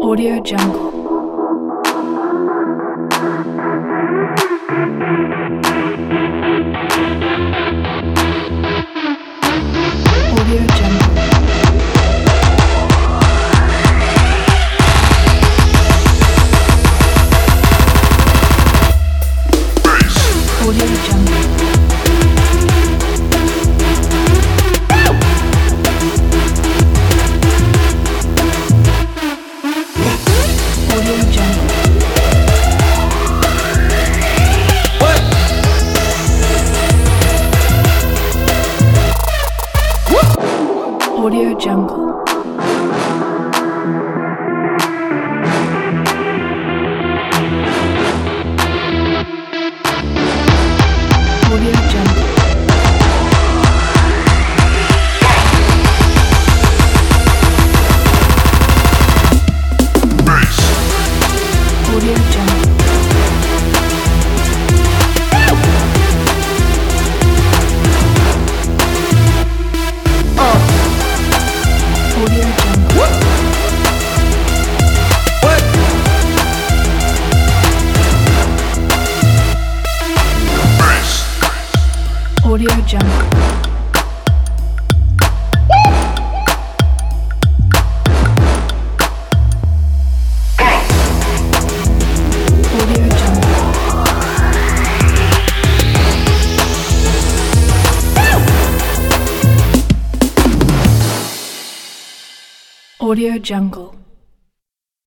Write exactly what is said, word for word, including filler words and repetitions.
Audio Jungle. Audio Jungle. Audio Jungle. Audio Jungle. Audio Jungle. Bass. Audio Jungle. Audio Jungle. What? What? Bass. Audio Jungle. Audio Jungle. Audio Jungle.